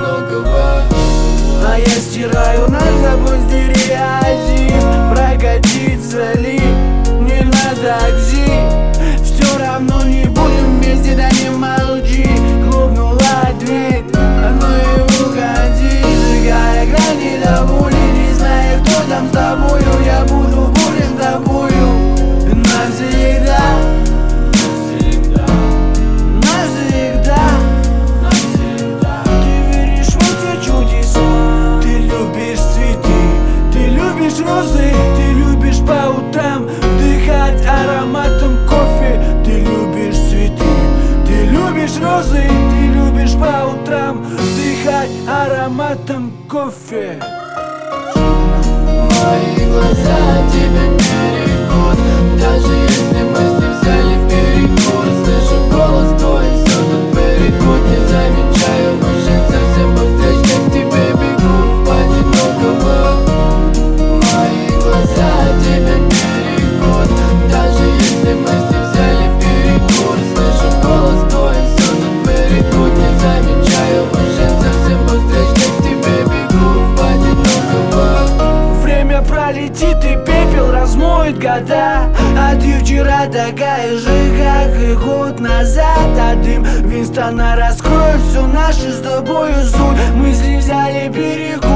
одинокого. А я стираю наш тобой стереотип. Прокатиться ли не на такси? Все равно не будем вместе, да не молчи. Хлопнула дверь, ну и уходи. Сжигая грани до боли, не зная, кто там с тобою. Я буду болен тобою навсегда. Розы, ты любишь по утрам вдыхать ароматом кофе. Ты любишь цветы, ты любишь розы, ты любишь по утрам вдыхать ароматом кофе. Мои глаза тебя берегут, даже если мы с ним взяли перекур. Слышу голос твой, все тут берегут. Не замечаю мужчин, совсем быстрее к тебе бегу в одинокого. Тебя берегут, даже если мы с ним взяли перекур. Слышу голос твой, все тут берегут. Не замечаю мужчин, совсем быстрее к тебе бегу в одинокого. Время пролетит и пепел размоет года. А ты вчера такая же, как и год назад. А дым Винстона раскроет всю нашу с тобою суть. Мысли взяли перекур.